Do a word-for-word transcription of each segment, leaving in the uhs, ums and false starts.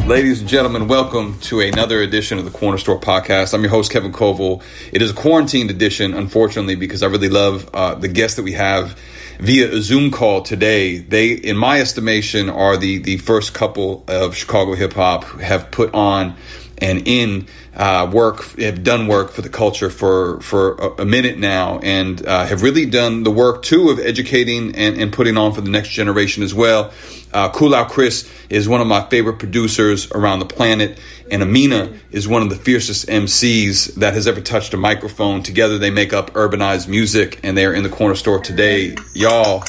Ladies and gentlemen, welcome to another edition of the Corner Store Podcast. I'm your host, Kevin Koval. It is a quarantined edition, unfortunately, because I really love uh, the guests that we have via a Zoom call today. They, in my estimation, are the, the first couple of Chicago hip-hop who have put on and in uh, work, have done work for the culture for, for a, a minute now, and uh, have really done the work, too, of educating and, and putting on for the next generation as well. Uh, Cool Out Chris is one of my favorite producers around the planet, and Amina is one of the fiercest M Cs that has ever touched a microphone. Together they make up urbanized music, and they are in the Corner Store today. Y'all,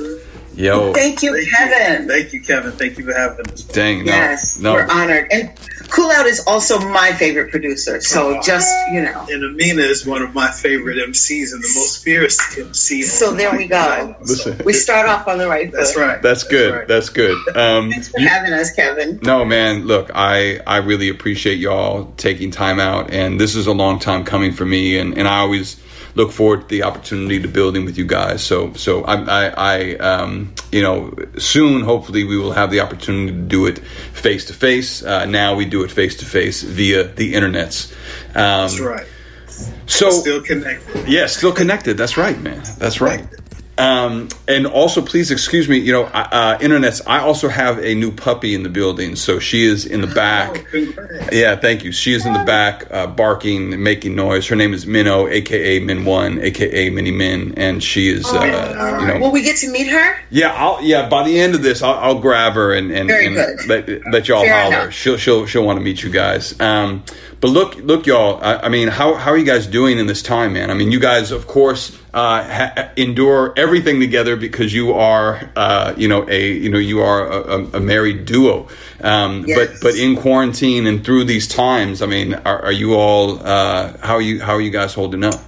yo. Thank you, Kevin. Thank you, Kevin. Thank you for having us. Dang, no, yes, no. We're honored. And Cool Out is also my favorite producer, so oh, just, you know. And Amina is one of my favorite M Cs and the most fierce M Cs. So there we go. Listen, we start off on the right foot. That's right. That's good. That's, right. That's good. Um, Thanks for you, having us, Kevin. No, man, look, I, I really appreciate y'all taking time out, and this is a long time coming for me, and, and I always look forward to the opportunity to building with you guys. So, so I, I, I um, you know, soon, hopefully, we will have the opportunity to do it face to face. Now we do it face to face via the internets. Um, That's right. So still connected. Yeah, still connected. That's right, man. That's right. Um, and also, please excuse me, you know, uh, internets, I also have a new puppy in the building. So she is in the back. Oh, yeah, thank you. She is in the back uh, barking and making noise. Her name is Minnow, a k a. Min one, a k a. Minnie Min. And she is, oh, uh, you know. Will we get to meet her? Yeah, I'll, yeah. By the end of this, I'll, I'll grab her and, and, Very and good. let, let y'all Fair holler. enough. She'll, she'll, she'll want to meet you guys. Um, but look, look, y'all, I, I mean, how, how are you guys doing in this time, man? I mean, you guys, of course, uh, ha- endure everything together because you are, uh, you know, a, you know, you are a, a married duo. Um, yes. but, but in quarantine and through these times, I mean, are, are you all, uh, how are you, how are you guys holding up?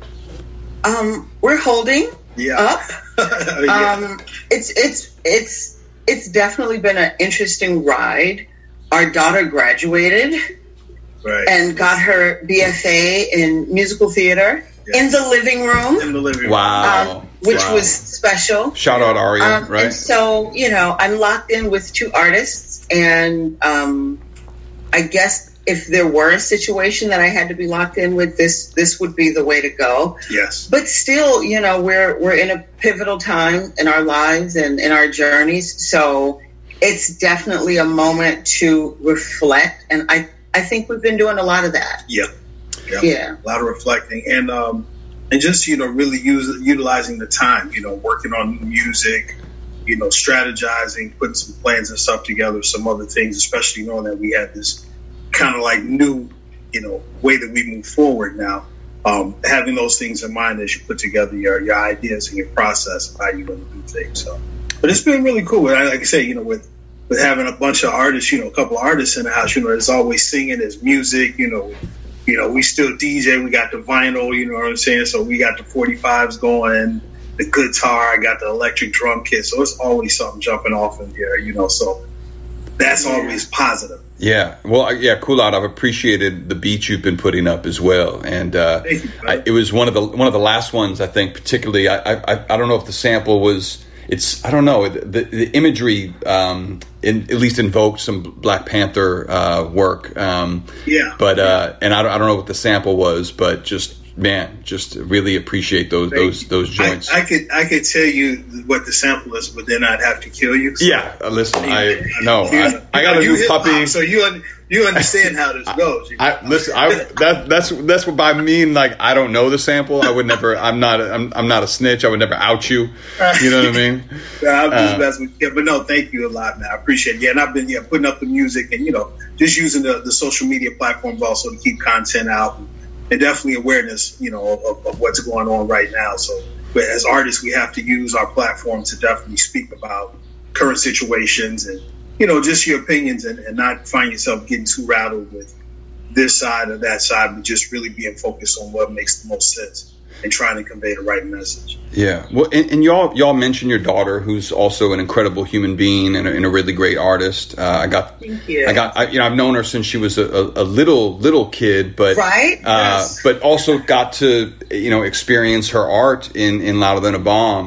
Um, we're holding yeah. up. yeah. Um, it's, it's, it's, it's definitely been an interesting ride. Our daughter graduated. Right. And got her B F A in musical theater yes. in the living room. In the living room. Wow. Um, which wow. was special. Shout out Aria, um, right? And so, you know, I'm locked in with two artists. And um, I guess if there were a situation that I had to be locked in with, this this would be the way to go. Yes. But still, you know, we're we're in a pivotal time in our lives and in our journeys. So it's definitely a moment to reflect. And I I think we've been doing a lot of that. Yeah. Yeah. yeah. A lot of reflecting and um, and just, you know, really use, utilizing the time, you know, working on music, you know, strategizing, putting some plans and stuff together, some other things, especially knowing that we had this kind of like new, you know, way that we move forward now. Um, having those things in mind as you put together your, your ideas and your process of how you're going to do things. So, but it's been really cool. Like I say, you know, with, with having a bunch of artists, you know, a couple of artists in the house, you know, there's always singing, there's music, you know, you know, we still D J, we got the vinyl, you know what I'm saying? So we got the forty-fives going, the guitar, I got the electric drum kit. So it's always something jumping off in there, you know, so that's always positive. Yeah. Well, yeah, Cool Out. I've appreciated the beats you've been putting up as well. And uh, Thank you, I, it was one of the, one of the last ones, I think, particularly, I, I, I don't know if the sample was, It's I don't know the the imagery um, in, at least invoked some Black Panther uh, work. Um, yeah, but uh, and I don't, I don't know what the sample was, but just man, just really appreciate those Thank those you. those joints. I, I could I could tell you what the sample is, but then I'd have to kill you. So. Yeah, uh, listen, I no, You- I, I got a you new hip-hop, puppy. so you un, you understand how this goes. You know? I listen. I that that's that's what I mean. Like I don't know the sample. I would never. I'm not. I'm, I'm not a snitch. I would never out you. You know what I mean? Yeah, I'm just Uh, messing with you. But no, thank you a lot, man. I appreciate it. Yeah, and I've been yeah putting up the music and you know just using the, the social media platforms also to keep content out and, and definitely awareness you know of, of what's going on right now. So, but as artists, we have to use our platform to definitely speak about current situations and you know just your opinions and, and not find yourself getting too rattled with this side or that side, but just really being focused on what makes the most sense and trying to convey the right message. Yeah, well, and, and y'all y'all mentioned your daughter, who's also an incredible human being and a, and a really great artist. Uh, I got, Thank you. I got, I, you know, I've known her since she was a, a, a little little kid, but Right? uh, Yes. but also got to you know experience her art in in Louder Than a Bomb.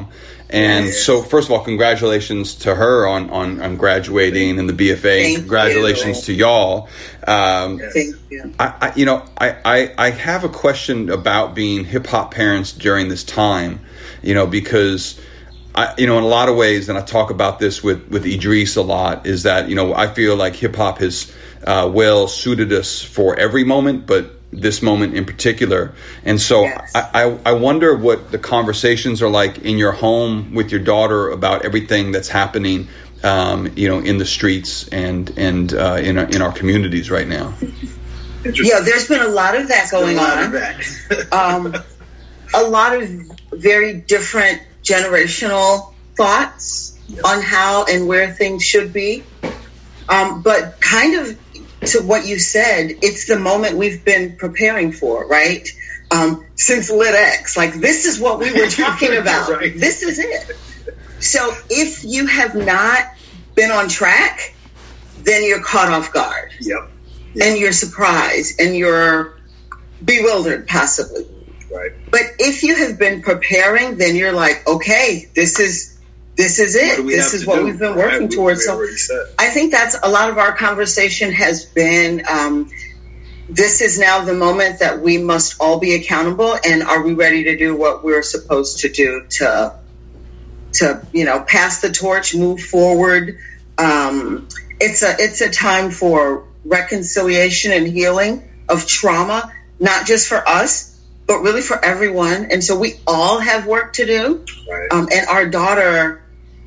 And yes. so, first of all, congratulations to her on, on, on graduating and the B F A. Thank congratulations you. to y'all. Um, Thank you. I, I, you know, I, I, I have a question about being hip hop parents during this time, you know, because I, you know, in a lot of ways, and I talk about this with, with Idris a lot, is that, you know, I feel like hip hop has uh, well suited us for every moment, but this moment in particular. And so yes. I, I, I wonder what the conversations are like in your home with your daughter about everything that's happening, um, you know, in the streets and, and uh, in, our, in our communities right now. Yeah, there's been a lot of that going a lot on. Of that. um, a lot of very different generational thoughts yeah. on how and where things should be. Um, but kind of to what you said, it's the moment we've been preparing for, right? Um, since Lit X, like this is what we were talking about. Right. This is it. So if you have not been on track, then you're caught off guard. Yep. Yep. And you're surprised and you're bewildered possibly. Right. But if you have been preparing, then you're like, okay, this is this is it. This is what do? we've been working right. towards. We, we so I think that's a lot of our conversation has been, um, this is now the moment that we must all be accountable, and are we ready to do what we're supposed to do to, to you know, pass the torch, move forward. Um, it's a it's a time for reconciliation and healing of trauma, not just for us, but really for everyone. And so we all have work to do. Right. Um, and our daughter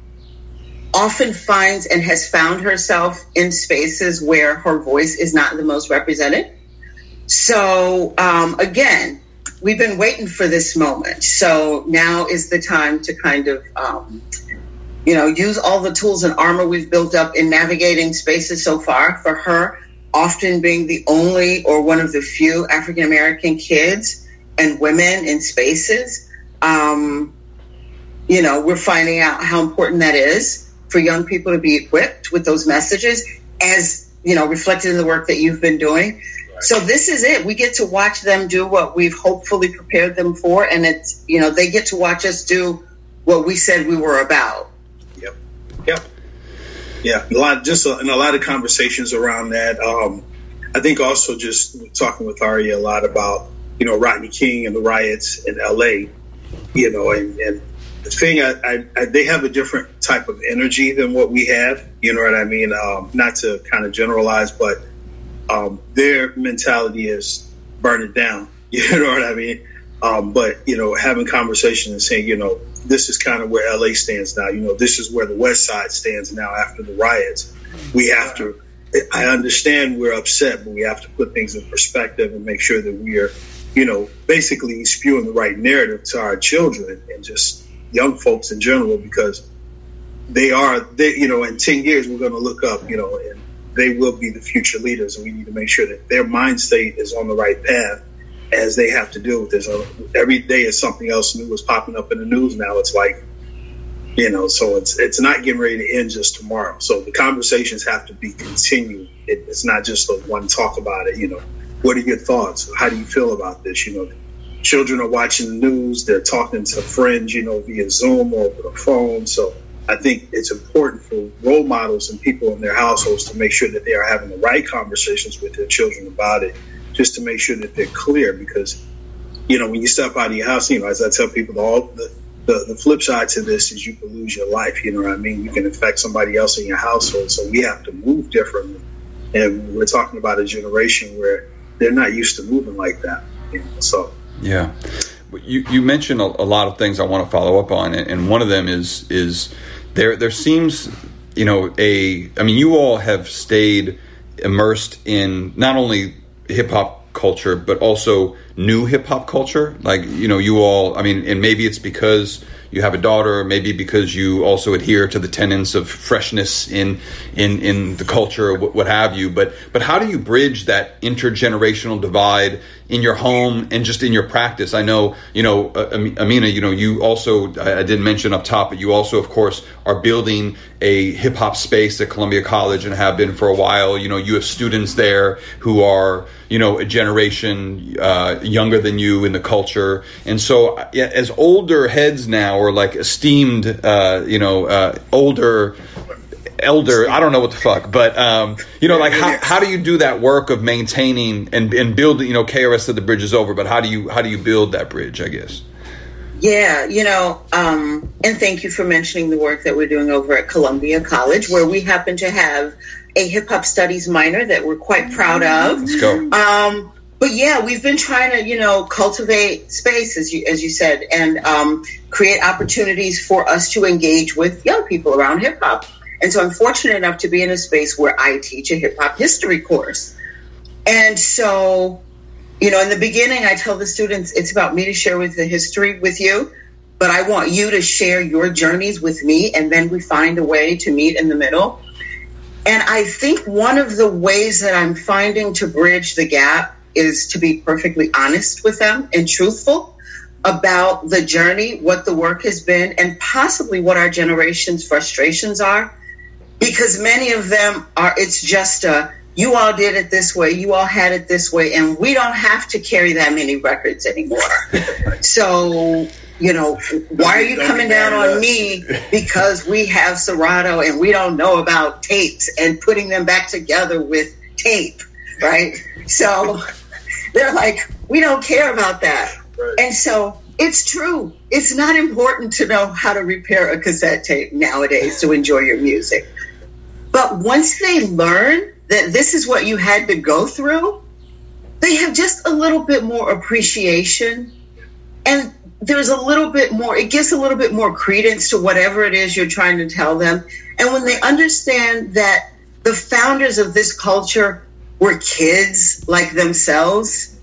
often finds and has found herself in spaces where her voice is not the most represented. So um, again, we've been waiting for this moment. So now is the time to kind of, um, you know, use all the tools and armor we've built up in navigating spaces so far. For her, often being the only or one of the few African-American kids and women in spaces, um, you know, we're finding out how important that is for young people to be equipped with those messages, as, you know, reflected in the work that you've been doing. Right. So this is it. We get to watch them do what we've hopefully prepared them for. And it's, you know, they get to watch us do what we said we were about. Yep. Yep. Yeah. A lot, just a, and a lot of conversations around that. Um, I think also just talking with Aria a lot about, you know, Rodney King and the riots in L A, you know, and, and the thing, I, I, I, they have a different type of energy than what we have. You know what I mean? Um, not to kind of generalize, but um, their mentality is burn it down. You know what I mean? Um, but, you know, having conversations and saying, you know, this is kind of where L A stands now. You know, this is where the West Side stands now after the riots. We have to, I understand we're upset, but we have to put things in perspective and make sure that we are, you know, basically spewing the right narrative to our children and just young folks in general, because they are, they, you know, in ten years, we're going to look up, you know, and they will be the future leaders. And we need to make sure that their mind state is on the right path as they have to deal with this. Every day is something else new is popping up in the news now. It's like, you know, so it's, it's not getting ready to end just tomorrow. So the conversations have to be continued. It, it's not just a one talk about it. You know, what are your thoughts? How do you feel about this? You know, children are watching the news. They're talking to friends, you know, via Zoom or over the phone. So I think it's important for role models and people in their households to make sure that they are having the right conversations with their children about it, just to make sure that they're clear. Because, you know, when you step out of your house, you know, as I tell people, all the, the, the flip side to this is you can lose your life. You know what I mean? You can affect somebody else in your household. So we have to move differently. And we're talking about a generation where they're not used to moving like that. You know, so. Yeah. You you mentioned a, a lot of things I want to follow up on, and one of them is is there there seems, you know, a I mean, you all have stayed immersed in not only hip hop culture, but also new hip hop culture. Like, you know, you all, I mean, and maybe it's because you have a daughter, maybe because you also adhere to the tenets of freshness in in in the culture, what, what have you. But but how do you bridge that intergenerational divide in your home and just in your practice? I know, you know, uh, Amina, you know, you also, I, I didn't mention up top, but you also, of course, are building a hip hop space at Columbia College and have been for a while. You know, you have students there who are, you know, a generation uh, younger than you in the culture. And so yeah, as older heads now, or like esteemed, uh, you know, uh, older, elder, I don't know what the fuck, but, um, you know, like how, how do you do that work of maintaining and, and building, you know, K R S said the bridge is over, but how do you, how do you build that bridge, I guess? Yeah, you know, um, and thank you for mentioning the work that we're doing over at Columbia College, where we happen to have a hip hop studies minor that we're quite proud of. Let's go. Um, but yeah, we've been trying to, you know, cultivate space, as you, as you said, and um, create opportunities for us to engage with young people around hip hop. And so I'm fortunate enough to be in a space where I teach a hip hop history course. And so, you know, in the beginning, I tell the students, it's about me to share with the history with you, but I want you to share your journeys with me, and then we find a way to meet in the middle. And I think one of the ways that I'm finding to bridge the gap is to be perfectly honest with them and truthful about the journey, what the work has been, and possibly what our generation's frustrations are. Because many of them are, it's just a, you all did it this way, you all had it this way, and we don't have to carry that many records anymore. So, you know, why are you coming down on me because we have Serato and we don't know about tapes and putting them back together with tape, right? So they're like, we don't care about that. Right. And so it's true. It's not important to know how to repair a cassette tape nowadays to enjoy your music. But once they learn that this is what you had to go through, they have just a little bit more appreciation, and there's a little bit more, it gives a little bit more credence to whatever it is you're trying to tell them. And when they understand that the founders of this culture were kids like themselves,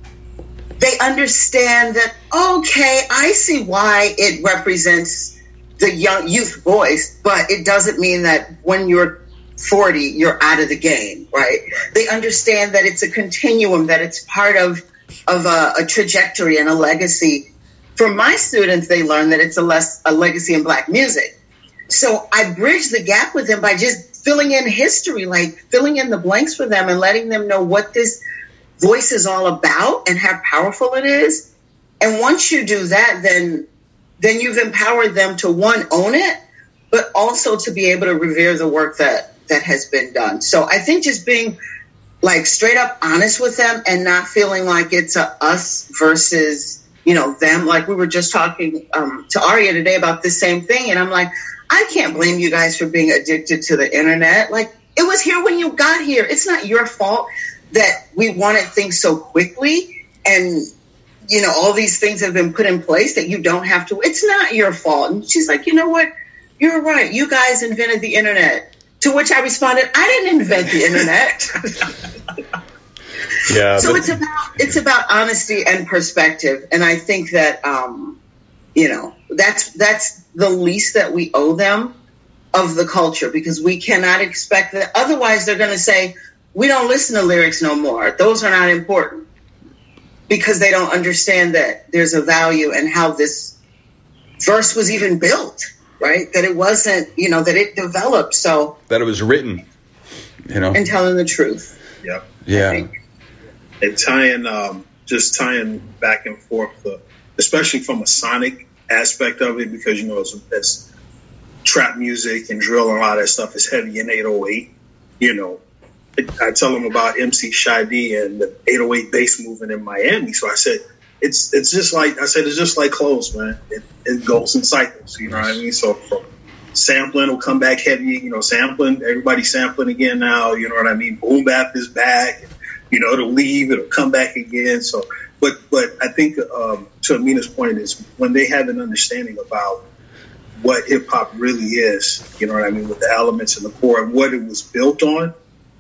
they understand that, okay, I see why it represents the young youth voice, but it doesn't mean that when you're forty, you're out of the game, right? They understand that it's a continuum, that it's part of, of a, a trajectory and a legacy. For my students, they learn that it's a, less, a legacy in Black music. So I bridge the gap with them by just filling in history, like filling in the blanks for them and letting them know what this voice is all about and how powerful it is. And once you do that, then then you've empowered them to, one, own it, but also to be able to revere the work that, that has been done. So I think just being like straight up honest with them and not feeling like it's a us versus, you know, them. Like we were just talking um, to Aria today about this same thing. And I'm like, I can't blame you guys for being addicted to the internet. Like it was here when you got here. It's not your fault that we wanted things so quickly. And, you know, all these things have been put in place that you don't have to. It's not your fault. And she's like, you know what? You're right. You guys invented the internet. To which I responded, I didn't invent the internet. Yeah. So it's about it's about honesty and perspective, and I think that um, you know that's that's the least that we owe them of the culture, because we cannot expect that. Otherwise, they're going to say we don't listen to lyrics no more. Those are not important, because they don't understand that there's a value in how this verse was even built. Right, that it wasn't, you know, that it developed. So that it was written, you know, and telling the truth. Yep. Yeah. And tying, um, just tying back and forth, uh, especially from a sonic aspect of it, because, you know, it's, it's trap music and drill and a lot of that stuff is heavy in eight oh eight. You know, I tell them about M C Shy D and the eight oh eight bass movement in Miami. So I said, it's it's just like, I said, it's just like clothes, man. It, it goes in cycles, you know what I mean? So from sampling will come back heavy, you know, sampling, everybody's sampling again now, you know what I mean? Boom bap is back. You know, it'll leave, it'll come back again. So, but but I think um, to Amina's point is when they have an understanding about what hip hop really is, you know what I mean, with the elements and the core and what it was built on,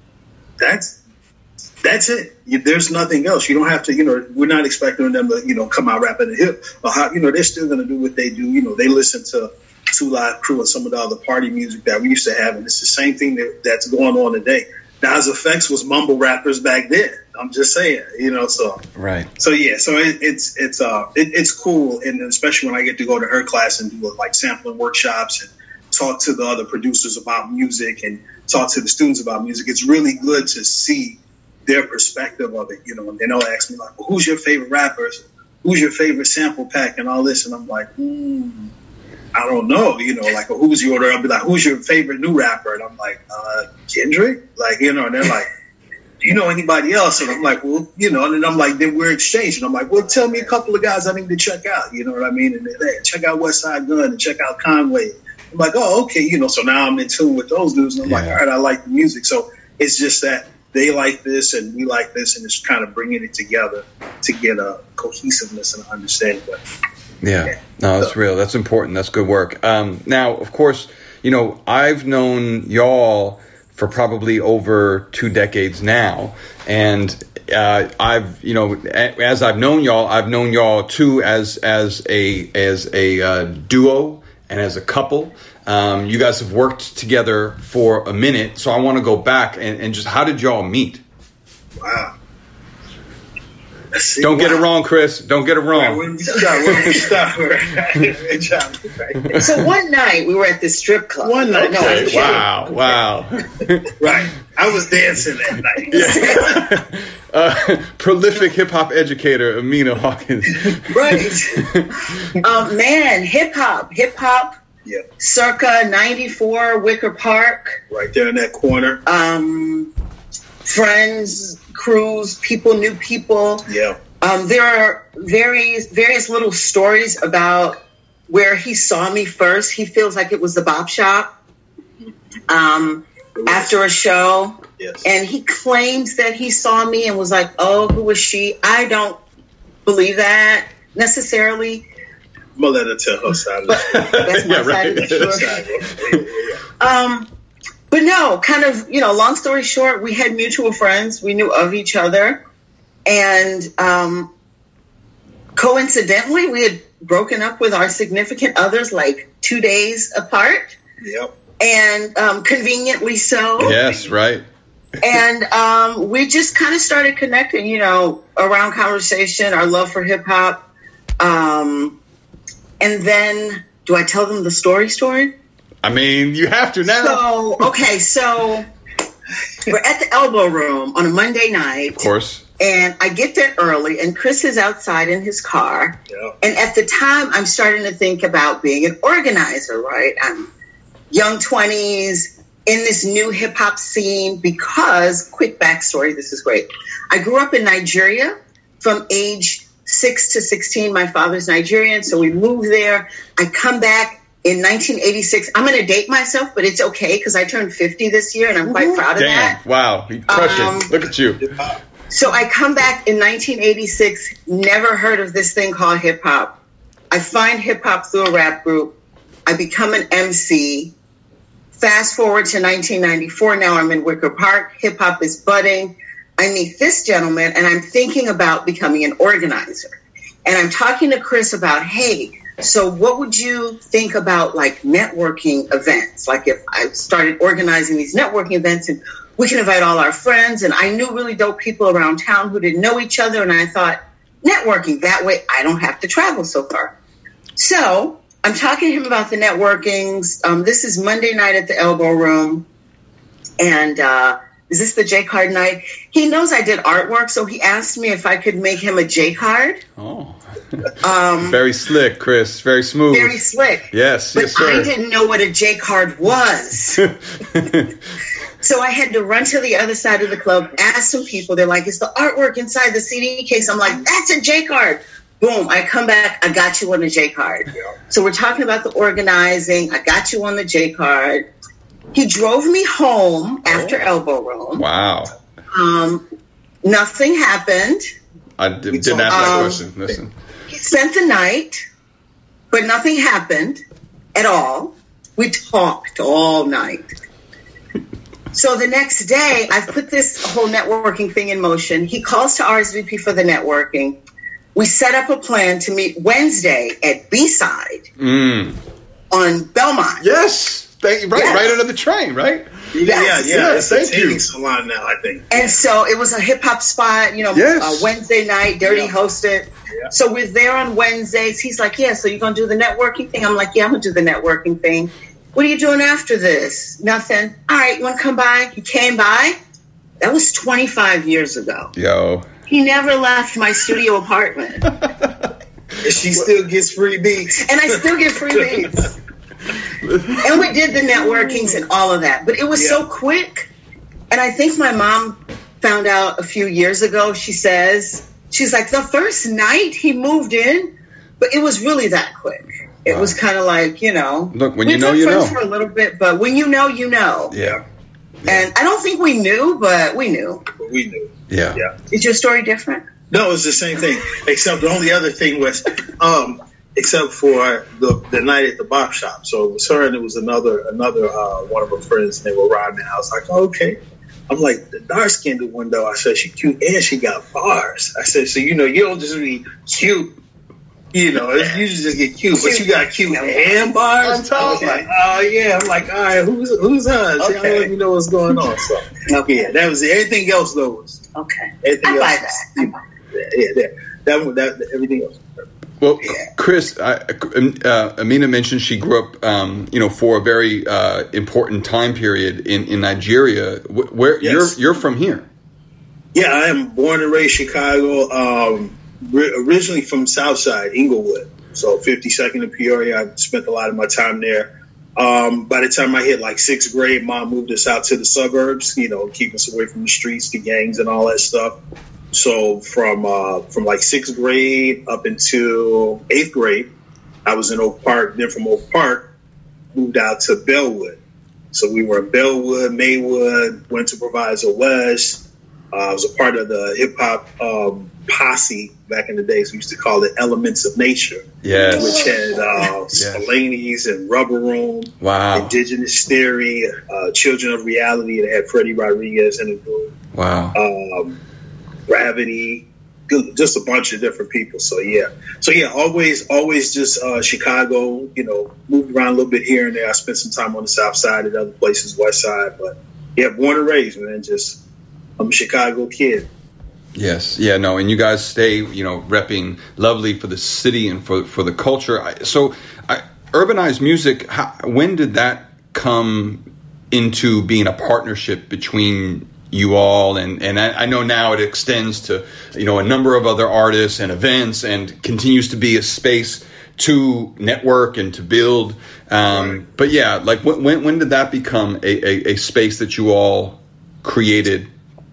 that's that's it. You, there's nothing else. You don't have to, you know, we're not expecting them to, you know, come out rapping the hip. Or how, you know, they're still going to do what they do. You know, they listen to Two Live Crew and some of the other party music that we used to have, and it's the same thing that, that's going on today. Nas Effects was mumble rappers back then. I'm just saying, you know, so right. So yeah, so it, it's it's uh it, it's cool, and especially when I get to go to her class and do like sampling workshops and talk to the other producers about music and talk to the students about music. It's really good to see their perspective of it, you know. And then they'll ask me like, well, "Who's your favorite rappers? Who's your favorite sample pack?" and all this, and I'm like, hmm. I don't know, you know, like a who's your, I'll be like, who's your favorite new rapper? And I'm like, uh, Kendrick? Like, you know, and they're like, do you know anybody else? And I'm like, well, you know, and then I'm like, then we're exchanging. I'm like, well, tell me a couple of guys I need to check out. You know what I mean? And they're, hey, check out West Side Gun and check out Conway. I'm like, oh, okay, you know, so now I'm in tune with those dudes. And I'm yeah. like, all right, I like the music. So it's just that they like this and we like this, and it's kind of bringing it together to get a cohesiveness and understanding. But, yeah. yeah, no, that's so. real. That's important. That's good work. Um, now, of course, you know, I've known y'all for probably over two decades now. And uh, I've, you know, as I've known y'all, I've known y'all too as as a as a uh, duo and as a couple. Um, you guys have worked together for a minute, so I want to go back and, and just how did y'all meet? Wow. Don't wow. get it wrong, Chris. Don't get it wrong. When we start, when we start. So one night we were at the strip club. One night. Okay. No, wow. Wow. Right. I was dancing that night. Yeah. uh, prolific hip hop educator, Amina Hawkins. Right. um, man, hip hop. Hip hop. Yeah. Circa ninety-four, Wicker Park. Right there in that corner. Um, friends, crews, people knew people. Yeah. Um, there are various various little stories about where he saw me first. He feels like it was the Bop Shop um, after a show. Yes. And he claims that he saw me and was like, oh, who was she? I don't believe that necessarily. I'm going to let her tell her side of the story. That's my yeah, side right. of the story. um, but no, kind of, you know, long story short, we had mutual friends. We knew of each other. And um, coincidentally, we had broken up with our significant others like two days apart. Yep. And um, conveniently so. Yes, right. And um, we just kind of started connecting, you know, around conversation, our love for hip hop. Um, and then, do I tell them the story story? I mean, you have to now. So, okay, so we're at the Elbow Room on a Monday night. Of course. And I get there early, and Chris is outside in his car. Yeah. And at the time, I'm starting to think about being an organizer, right? I'm young twenties, in this new hip-hop scene because, quick backstory, this is great. I grew up in Nigeria from age six to sixteen. My father's Nigerian, so we moved there. I come back in nineteen eighty-six. I'm going to date myself, but it's okay because I turned fifty this year, and I'm quite proud of Damn. that. Wow, you crushed um, it. Look at you. So I come back in nineteen eighty-six, never heard of this thing called hip-hop. I find hip-hop through a rap group. I become an M C. Fast forward to nineteen ninety-four, now I'm in Wicker Park. Hip-hop is budding. I meet this gentleman, and I'm thinking about becoming an organizer. And I'm talking to Chris about, hey, so what would you think about, like, networking events? Like, if I started organizing these networking events, and we can invite all our friends, and I knew really dope people around town who didn't know each other, and I thought, networking, that way I don't have to travel so far. So I'm talking to him about the networkings. Um, this is Monday night at the Elbow Room. And uh, is this the J-Card night? He knows I did artwork, so he asked me if I could make him a J-Card. Oh. um, very slick, Chris. Very smooth. Very slick. Yes, but yes, sir. I didn't know what a J-Card was. So I had to run to the other side of the club, ask some people. They're like, it's the artwork inside the C D case. I'm like, that's a J-Card. Boom, I come back, I got you on the J-Card. Yeah. So we're talking about the organizing. I got you on the J-Card. He drove me home after oh. Elbow Room. Wow. Um, nothing happened. I did, didn't ask that um, question. Listen. He spent the night, but nothing happened at all. We talked all night. So the next day, I've put this whole networking thing in motion. He calls to R S V P for the networking. We set up a plan to meet Wednesday at B-Side mm. on Belmont. Yes. Thank you. Right, yes. Right under the train, right? Yeah, yes. yeah, yeah. It's thank a you. salon now, I think. And so it was a hip-hop spot, you know, yes. uh, Wednesday night, Dirty yeah. hosted. Yeah. So we're there on Wednesdays. He's like, yeah, so you're going to do the networking thing? I'm like, yeah, I'm going to do the networking thing. What are you doing after this? Nothing. All right, you want to come by? He came by. That was twenty-five years ago. Yo. He never left my studio apartment. She still gets free beats. And I still get free beats. And we did the networkings and all of that. But it was yeah. so quick. And I think my mom found out a few years ago. She says, she's like, the first night he moved in, but it was really that quick. It wow. was kind of like, you know, look, when you know, you know. For a little bit, but when you know, you know. Yeah. yeah. And I don't think we knew, but we knew. But we knew. Yeah. Yeah. Is your story different? No, it's the same thing. Except the only other thing was, um, except for the the night at the bop shop. So it was her and it was another another uh, one of her friends, and they were riding. I was like, oh, okay. I'm like, the dark skinned one though. I said, she cute and she got bars. I said, so you know, you don't just be cute. You know, you just get cute, but you got cute and bars. I'm talking. Like, oh yeah. I'm like, all right, who's who's us? Okay. Y'all let me know what's going on. So okay. yeah, that was it. Everything else though was okay. Everything I else buy was, that. You know, yeah, yeah, that, that that everything else. Well, Chris, I, uh, Amina mentioned she grew up, um, you know, for a very uh, important time period in, in Nigeria. Where yes. you're you're from here? Yeah, I am born and raised Chicago. Um, originally from Southside, Inglewood, so fifty-second in Peoria. I spent a lot of my time there. Um, by the time I hit like sixth grade, mom moved us out to the suburbs, you know, keep us away from the streets, the gangs, and all that stuff. So from uh, from like sixth grade up until eighth grade, I was in Oak Park. Then from Oak Park, moved out to Bellwood. So we were in Bellwood, Maywood, went to Proviso West. Uh, I was a part of the hip hop um, posse back in the days. We used to call it Elements of Nature. Yes. Which had uh, yes. Spillani's and Rubber Room. Wow. Indigenous Theory, uh, Children of Reality. They had Freddie Rodriguez in the group. Wow. Um, Gravity, just a bunch of different people. So yeah, so yeah, always, always just uh, Chicago. You know, moved around a little bit here and there. I spent some time on the South Side and other places, West Side. But yeah, born and raised, man. Just I'm a Chicago kid. Yes, yeah, no, and you guys stay, you know, repping lovely for the city and for for the culture. So, I, urbanized music. How, when did that come into being a partnership between you all, and, and I, I know now it extends to, you know, a number of other artists and events, and continues to be a space to network and to build. Um, right. But yeah, like when when did that become a, a, a space that you all created?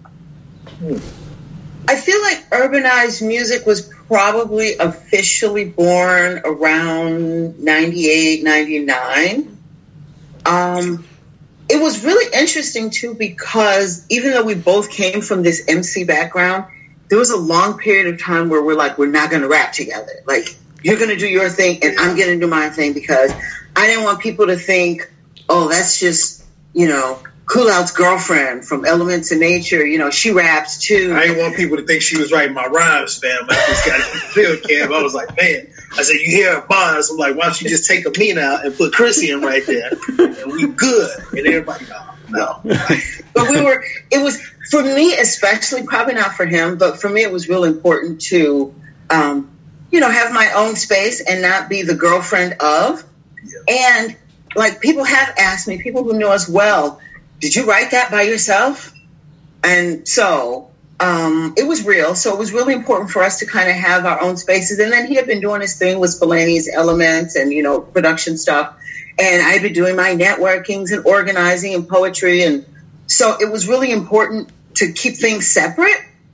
I feel like urbanized music was probably officially born around ninety-eight, ninety-nine. Um, It was really interesting, too, because even though we both came from this M C background, there was a long period of time where we're like, we're not going to rap together. Like, you're going to do your thing and I'm going to do my thing, because I didn't want people to think, oh, that's just, you know, Cool Out's girlfriend from Elements of Nature. You know, she raps, too. I didn't want people to think she was writing my rhymes, fam. I just got a field camp. I was like, man. I said, you hear a bars. I'm like, why don't you just take Amina out and put Chrissy in right there, and we good. And everybody, no, no. But we were. It was for me, especially, probably not for him, but for me, it was real important to, um, you know, have my own space and not be the girlfriend of. Yeah. And like people have asked me, people who know us well, did you write that by yourself? And so. Um, it was real. So it was really important for us to kind of have our own spaces. And then he had been doing his thing with Spillani's Elements and, you know, production stuff. And I'd been doing my networkings and organizing and poetry. And so it was really important to keep things separate.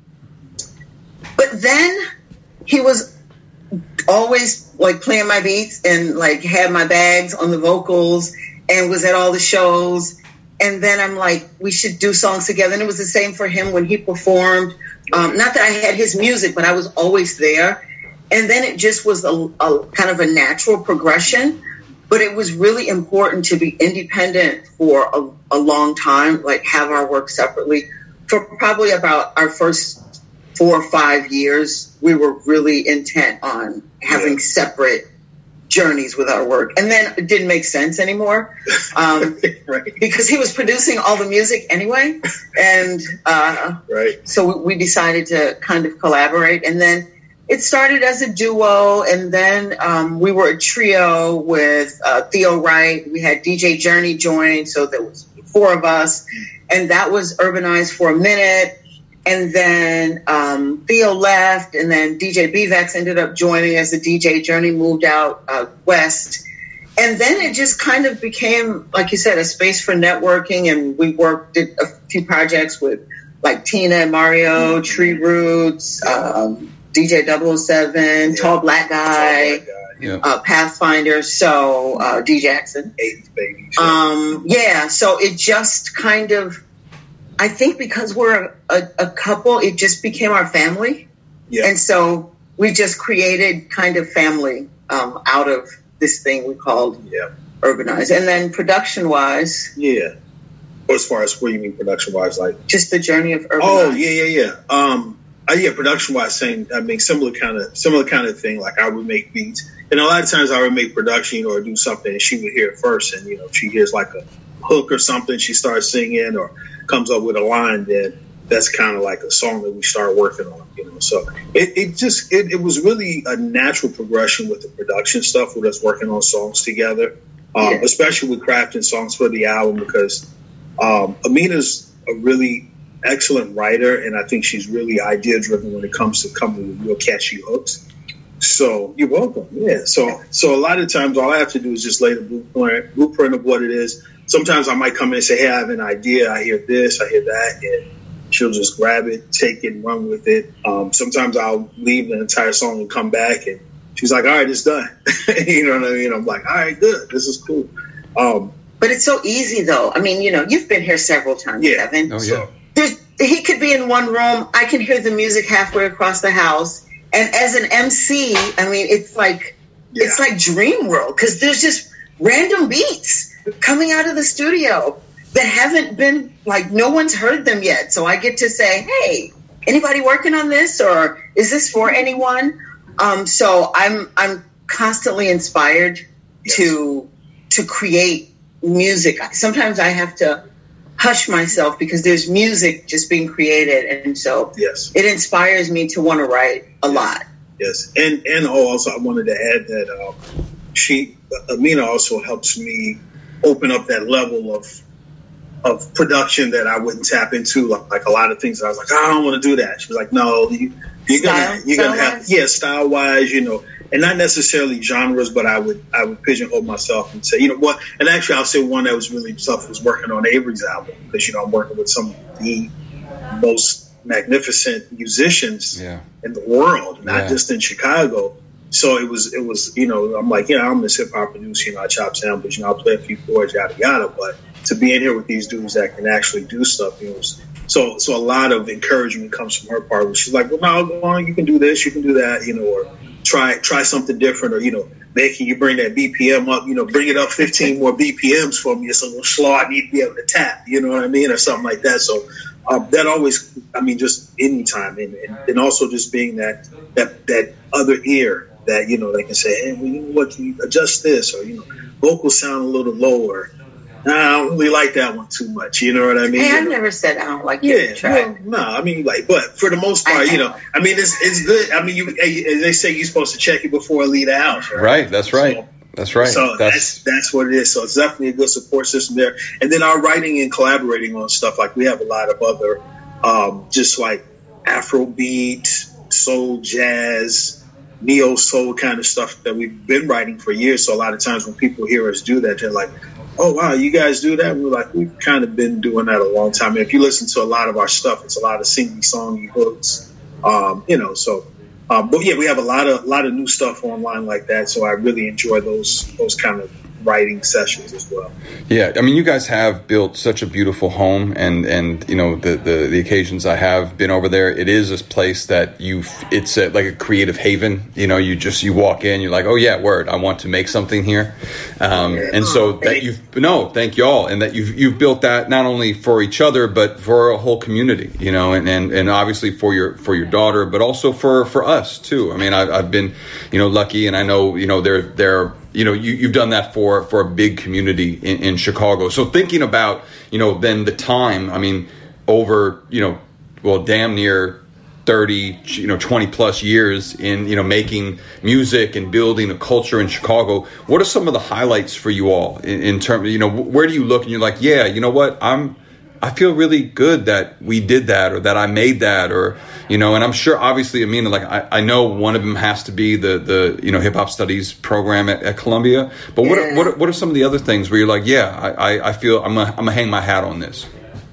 But then he was always like playing my beats and like had my bags on the vocals and was at all the shows. And then I'm like, we should do songs together. And it was the same for him when he performed. Um, not that I had his music, but I was always there. And then it just was a, a kind of a natural progression. But it was really important to be independent for a, a long time, like have our work separately. For probably about our first four or five years, we were really intent on having separate journeys with our work. And then it didn't make sense anymore um, right. because he was producing all the music anyway. And uh, right. so we decided to kind of collaborate. And then it started as a duo. And then um, we were a trio with uh, Theo Wright. We had D J Journey join. So there was four of us. And that was urbanized for a minute. And then um, Theo left, and then D J B-Vex ended up joining as the D J. Journey moved out uh, west. and then it just kind of became, like you said, a space for networking. And we worked, did a few projects with like Tina and Mario, mm-hmm. Tree Roots, um, D J double oh seven, yeah. Tall Black Guy, Tall Black Guy. Yeah. Uh, Pathfinder, so uh, D Jackson. Eighth Baby. Um, yeah, so it just kind of, I think because we're a, a couple, it just became our family. Yeah. And so we just created kind of family um, out of this thing we called yeah. Urbanize. And then production-wise. Yeah. As far as what do you mean production-wise? Like just the journey of Urbanize. Oh, yeah, yeah, yeah. Um, uh, yeah, production-wise, same, I mean, similar kind of similar kind of thing. Like I would make beats. And a lot of times I would make production or do something and she would hear it first. And, you know, if she hears like a hook or something, she starts singing or comes up with a line, then that's kind of like a song that we start working on, you know. So it, it just, it, it was really a natural progression with the production stuff with us working on songs together, um, yeah. especially with crafting songs for the album because um, Amina's a really excellent writer and I think she's really idea driven when it comes to coming with real catchy hooks. So you're welcome. Yeah. So so a lot of times all I have to do is just lay the blueprint blueprint of what it is. Sometimes I might come in and say, hey, I have an idea. I hear this, I hear that. And she'll just grab it, take it, and run with it. Um, sometimes I'll leave the entire song and come back. And she's like, all right, it's done. You know what I mean? I'm like, all right, good. This is cool. Um, but it's so easy, though. I mean, you know, you've been here several times, yeah. Kevin. Oh, yeah. There's, he could be in one room. I can hear the music halfway across the house. And as an M C, I mean, it's like yeah. it's like dream world because there's just random beats coming out of the studio that haven't been like no one's heard them yet. So I get to say, hey, anybody working on this, or is this for anyone? Um, so I'm I'm constantly inspired yes. to to create music. Sometimes I have to hush myself because there's music just being created, and so yes. it inspires me to want to write a lot. Yes, and and also I wanted to add that um, she Amina also helps me open up that level of of production that I wouldn't tap into, like, like a lot of things that I was like, I don't want to do that. She was like, no, you, you're style, gonna you're gonna have yeah, style wise, you know. And not necessarily genres, but I would I would pigeonhole myself and say, you know what? And actually, I'll say one that was really tough was working on Avery's album because you know I'm working with some of the most magnificent musicians yeah. in the world, not yeah. just in Chicago. So it was it was you know I'm like, yeah, I'm this hip hop producer, you know, I chop samples, you know, I play a few chords, yada yada. But to be in here with these dudes that can actually do stuff, you know. So so a lot of encouragement comes from her part. Where she's like, well, no, go on, you can do this, you can do that, you know, or try try something different, or you know, man, can you bring that B P M up? You know, bring it up fifteen more B P Ms for me. It's a little slow. I need to be able to tap. You know what I mean, or something like that. So um, that always, I mean, just any time, and, and and also just being that that that other ear that you know they can say, hey, well, you know what, can you adjust this, or you know, vocals sound a little lower. Nah, I don't really like that one too much. You know what I mean? Hey, I you know? never said I don't like yeah, your track. Well, no, I mean, like, but for the most part, I, you know, I mean, it's it's good. I mean, you as they say, you're supposed to check it before you leave the house, right? Right. That's right. So, that's right. So that's, that's that's what it is. So it's definitely a good support system there. And then our writing and collaborating on stuff, like we have a lot of other, um, just like Afrobeat, soul, jazz, neo soul kind of stuff that we've been writing for years. So a lot of times when people hear us do that, they're like, oh, wow, you guys do that? We're like, we've kind of been doing that a long time. And if you listen to a lot of our stuff, it's a lot of singy, songy hooks, um, you know, so. Um, but, yeah, we have a lot of lot of new stuff online like that. So I really enjoy those those kind of writing sessions as well. Yeah, I mean, you guys have built such a beautiful home, and, and you know, the, the, the occasions I have been over there, it is this place that you, it's a, like a creative haven. You know, you just, you walk in, you're like, oh yeah, word, I want to make something here. Um, and so that you've, no, thank y'all. And that you've, you've built that not only for each other, but for a whole community, you know, and, and, and obviously for your, for your daughter, but also for, for us too. I mean, I, I've been, you know, lucky, and I know, you know, they're, they're, you know, you, you've done that for, for a big community in, in Chicago. So thinking about, you know, then the time, I mean, over, you know, well, damn near thirty, you know, twenty plus years in, you know, making music and building a culture in Chicago. What are some of the highlights for you all in, in terms of, you know, where do you look and you're like, yeah, you know what, I'm, I feel really good that we did that, or that I made that, or, you know, and I'm sure, obviously, I mean, like, I, I know one of them has to be the, the you know, hip hop studies program at, at Columbia. But what, yeah. are, what, are, what are some of the other things where you're like, yeah, I, I, I feel I'm going I'm to hang my hat on this?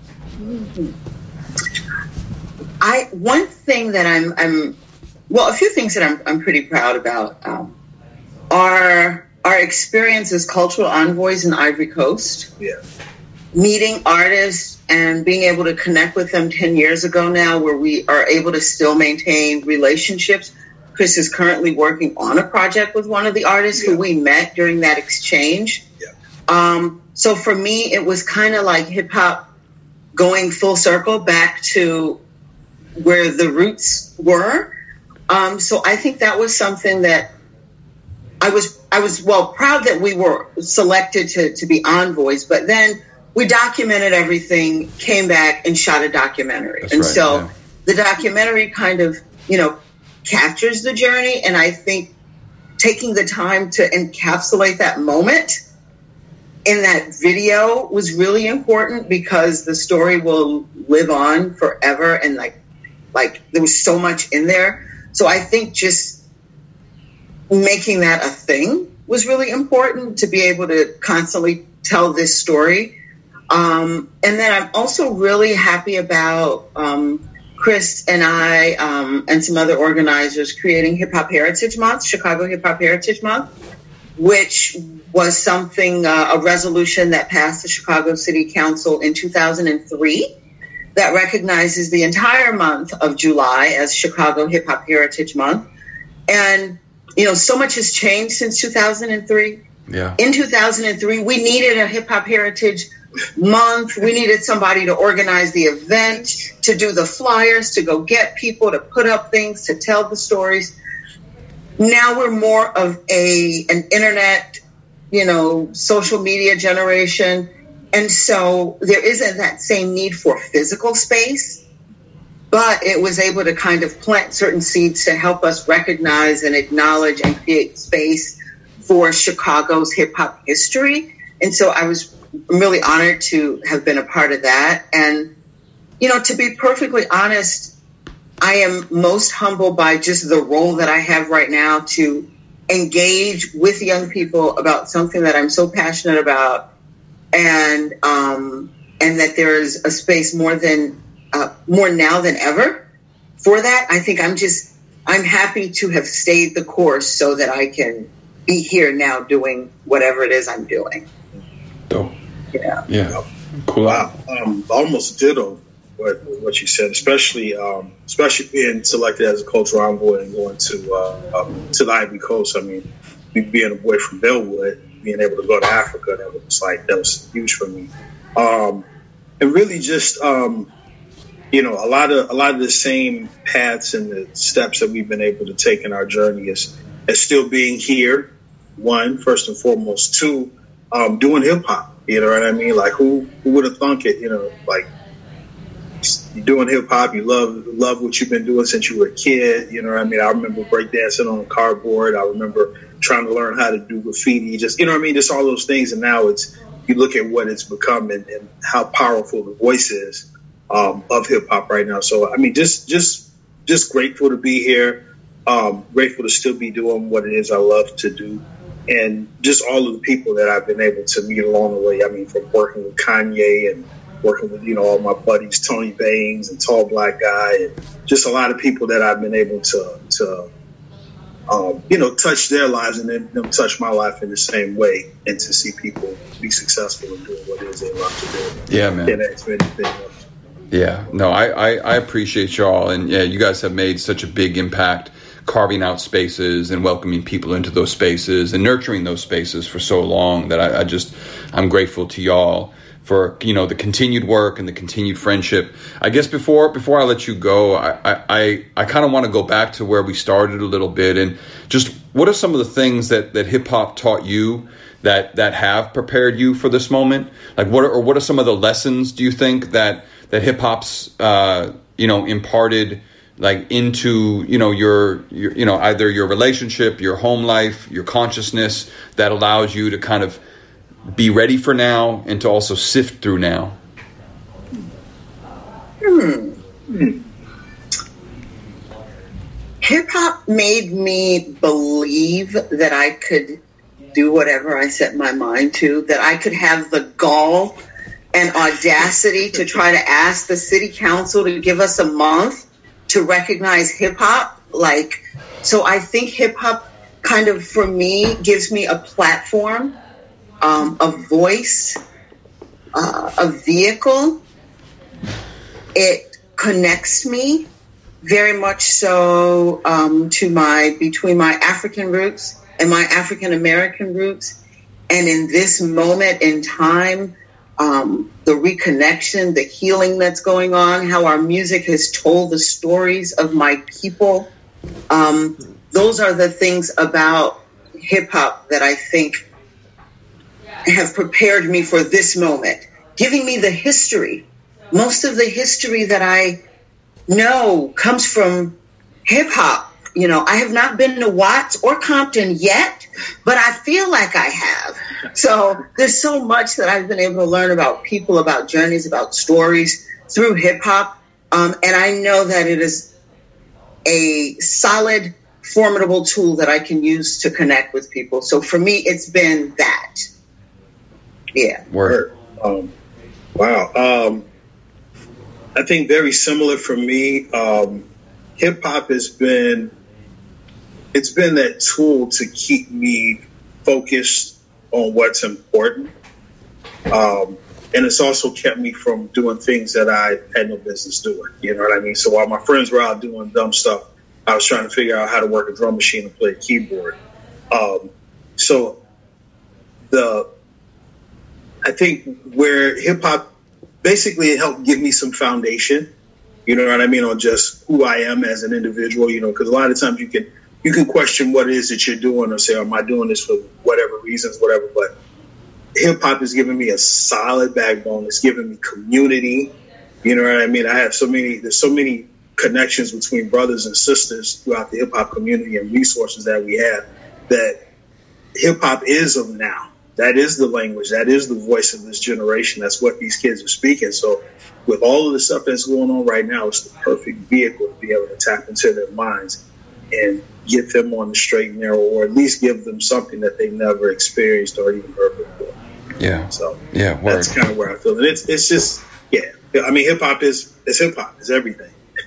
I, one thing that I'm, I'm, well, a few things that I'm, I'm pretty proud about um, are our experience as cultural envoys in Ivory Coast. Yeah. Meeting artists and being able to connect with them ten years ago now, where we are able to still maintain relationships. Chris is currently working on a project with one of the artists yeah. who we met during that exchange. Yeah. Um, so for me, it was kind of like hip hop going full circle back to where the roots were. Um, so I think that was something that I was, I was well proud that we were selected to, to be envoys, but then we documented everything, came back and shot a documentary. That's and right, so yeah. the documentary kind of, you know, captures the journey. And I think taking the time to encapsulate that moment in that video was really important, because the story will live on forever. And like, like there was so much in there. So I think just making that a thing was really important, to be able to constantly tell this story. Um, and then I'm also really happy about um, Chris and I um, and some other organizers creating Hip Hop Heritage Month, Chicago Hip Hop Heritage Month, which was something, uh, a resolution that passed the Chicago City Council in two thousand three that recognizes the entire month of July as Chicago Hip Hop Heritage Month. And, you know, so much has changed since two thousand three. Yeah. In two thousand three, we needed a Hip Hop Heritage Month. We needed somebody to organize the event, to do the flyers, to go get people, to put up things, to tell the stories. Now we're more of a an internet, you know, social media generation. And so there isn't that same need for physical space, but it was able to kind of plant certain seeds to help us recognize and acknowledge and create space for Chicago's hip hop history. And so I was really honored to have been a part of that. And, you know, to be perfectly honest, I am most humbled by just the role that I have right now to engage with young people about something that I'm so passionate about. And, um, and that there is a space more than, uh, more now than ever for that. I think I'm just, I'm happy to have stayed the course so that I can be here now doing whatever it is I'm doing. Dope. Yeah. Yeah. Cool. Wow. Um, almost ditto what what you said, especially um, especially being selected as a cultural envoy and going to uh, um, to the Ivory Coast. I mean, being a boy from Bellwood, being able to go to Africa, that was like that was huge for me. Um, and really, just um, you know, a lot of a lot of the same paths and the steps that we've been able to take in our journey is is still being here. One, first and foremost. Two, um, doing hip hop. You know what I mean? Like, who who would have thunk it? You know, like, you're doing hip hop. You love love what you've been doing since you were a kid. You know what I mean? I remember breakdancing on cardboard. I remember trying to learn how to do graffiti. Just, you know what I mean? Just all those things. And now it's, you look at what it's become and, and how powerful the voice is um, of hip hop right now. So, I mean, just just just grateful to be here. Um, grateful to still be doing what it is I love to do. And just all of the people that I've been able to meet along the way. I mean, from working with Kanye and working with, you know, all my buddies, Tony Baines and Tall Black Guy, and just a lot of people that I've been able to, to um, you know, touch their lives and then them touch my life in the same way, and to see people be successful in doing what it is they love to do. Yeah, man. Yeah, that's anything else. Yeah, no, I, I, I appreciate y'all. And yeah, you guys have made such a big impact, carving out spaces and welcoming people into those spaces and nurturing those spaces for so long, that I, I just, I'm grateful to y'all for, you know, the continued work and the continued friendship. I guess before before I let you go, I I, I kind of want to go back to where we started a little bit, and just what are some of the things that, that hip hop taught you that that have prepared you for this moment? Like, what are, or what are some of the lessons, do you think, that that hip hop's uh, you know, imparted, like, into, you know, your, your, you know, either your relationship, your home life, your consciousness, that allows you to kind of be ready for now and to also sift through now? Hmm. hmm. Hip hop made me believe that I could do whatever I set my mind to, that I could have the gall and audacity to try to ask the city council to give us a month to recognize hip hop. Like, so I think hip hop kind of, for me, gives me a platform, um, a voice, uh, a vehicle. It connects me very much so um, to my, between my African roots and my African American roots. And in this moment in time, um, the reconnection, the healing that's going on, how our music has told the stories of my people. Um, those are the things about hip hop that I think have prepared me for this moment, giving me the history. Most of the history that I know comes from hip hop. You know, I have not been to Watts or Compton yet, but I feel like I have. So there's so much that I've been able to learn about people, about journeys, about stories through hip hop. Um, and I know that it is a solid, formidable tool that I can use to connect with people. So for me, it's been that. Yeah. Word. Um, wow. Um, I think very similar for me. Um, hip hop has been, it's been that tool to keep me focused on what's important. Um, and it's also kept me from doing things that I had no business doing. You know what I mean? So while my friends were out doing dumb stuff, I was trying to figure out how to work a drum machine and play a keyboard. Um, so the, I think where hip hop, basically it helped give me some foundation, you know what I mean, on just who I am as an individual, you know, because a lot of times you can you can question what it is that you're doing or say, am I doing this for whatever reasons, whatever. But hip hop has given me a solid backbone. It's given me community. You know what I mean? I have so many, there's so many connections between brothers and sisters throughout the hip hop community and resources that we have, that hip hop is of now. That is the language. That is the voice of this generation. That's what these kids are speaking. So with all of the stuff that's going on right now, it's the perfect vehicle to be able to tap into their minds and get them on the straight and narrow, or at least give them something that they never experienced or even heard before. Yeah. So yeah, word. That's kind of where I feel. And it's it's just, yeah. I mean, hip hop is, it's hip hop. It's everything.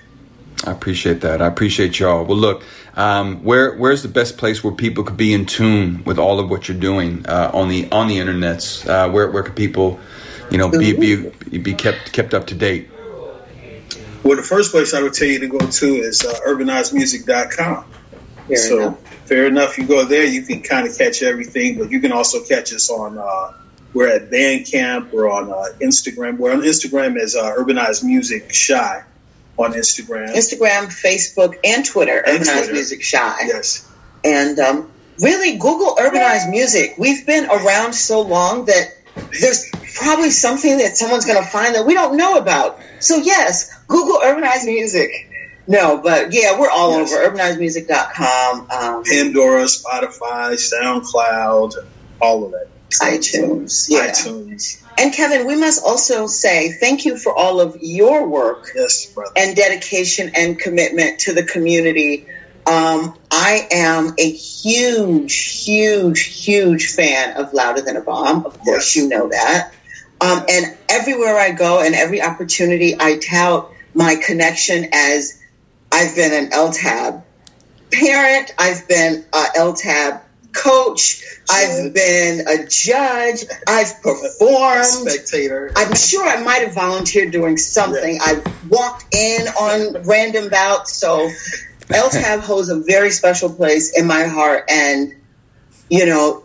I appreciate that. I appreciate y'all. Well, look, um, where where's the best place where people could be in tune with all of what you're doing uh, on the on the internets? Uh, where where could people, you know, be be be kept kept up to date? Well, the first place I would tell you to go to is uh, urbanized music dot com. Fair so enough. fair enough. You go there, you can kind of catch everything, but you can also catch us on. Uh, we're at Bandcamp. We're on uh, Instagram. We're on Instagram as uh, Urbanized Music Shy. On Instagram, Instagram, Facebook, and Twitter, and Urbanized Twitter. Music Shy. Yes. And um, really, Google Urbanized Music. We've been around so long that there's probably something that someone's going to find that we don't know about. So yes, Google Urbanized Music. No, but yeah, we're all yes. over urbanized music dot com. Um, Pandora, Spotify, SoundCloud, all of that. iTunes. Yeah. iTunes. And Kevin, we must also say thank you for all of your work yes, brother. and dedication and commitment to the community. Um, I am a huge, huge, huge fan of Louder Than a Bomb. Of course, yes. you know that. Um, and everywhere I go and every opportunity, I tout my connection as I've been an L T A B parent. I've been a L T A B coach. I've been a judge. I've performed. Spectator. I'm sure I might have volunteered doing something. Yeah. I've walked in on random bouts. So L T A B holds a very special place in my heart. And, you know,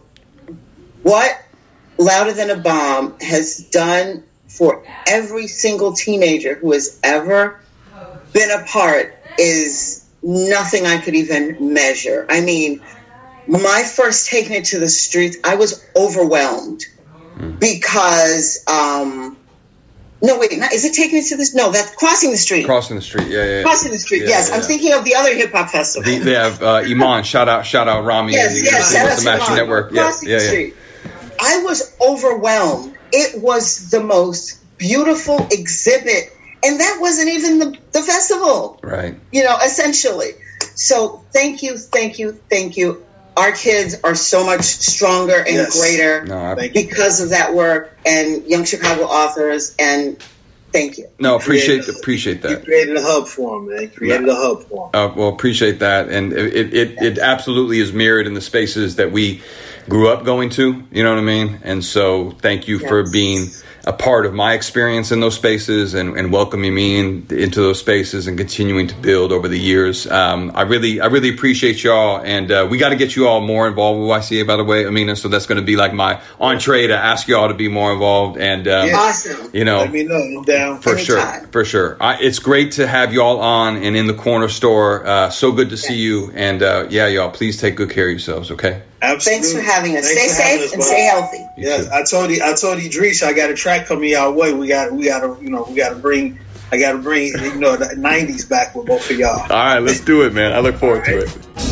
what Louder Than a Bomb has done for every single teenager who has ever been a part is nothing I could even measure. I mean, my first taking it to the streets, I was overwhelmed mm. because, um, no, wait, not, is it taking it to this? No, that's Crossing the Street. Crossing the Street, yeah, yeah. Crossing the Street, yeah, yes. yeah, I'm yeah. thinking of the other hip hop festival. The, they have uh, Iman, shout out, shout out Rami. Yes, and yes, shout out the Master Network. Crossing yeah, the yeah, Street. I was overwhelmed. It was the most beautiful exhibit And that wasn't even the, the festival. Right. You know, essentially. So thank you, thank you, thank you. Our kids are so much stronger and yes. greater no, I, because of that work, and Young Chicago Authors, and thank you. No, appreciate the, appreciate that. You created a hub for them, man. You created yeah. a hub for them. Uh, well, appreciate that, and it, it it absolutely is mirrored in the spaces that we grew up going to. You know what I mean? And so, thank you yes. for being a part of my experience in those spaces and, and welcoming me in, into those spaces and continuing to build over the years. Um, I really, I really appreciate y'all, and uh, we got to get you all more involved with Y C A, by the way, Amina. So that's going to be like my entree to ask y'all to be more involved. And um, yeah. awesome, you know, let me know. I'm down for Anytime. sure, for sure. I, it's great to have y'all on and in the corner store. Uh, so good to yes. see you, and uh, yeah, y'all, please take good care of yourselves. Okay. Absolutely. Thanks for having us. Thanks stay safe us, and stay healthy. Yes, I told you. I told Idris, I got a track coming our way. We got. We got to. You know. We got to bring. I got to bring. You know, the nineties back with both of y'all. All right, let's do it, man. I look forward right. to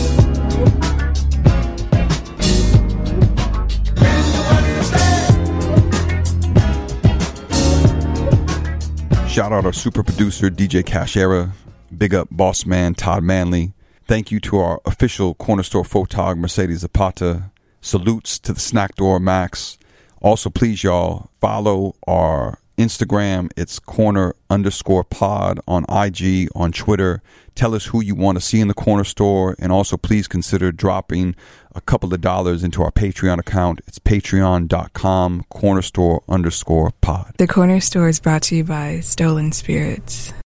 it. Shout out our super producer D J Cashera. Big up boss man Todd Manley. Thank you to our official corner store photog, Mercedes Zapata. Salutes to the Snack Door Max. Also, please, y'all, follow our Instagram. It's corner underscore pod on I G, on Twitter. Tell us who you want to see in the corner store. And also, please consider dropping a couple of dollars into our Patreon account. It's patreon.com, corner store underscore pod. The corner store is brought to you by Stolen Spirits.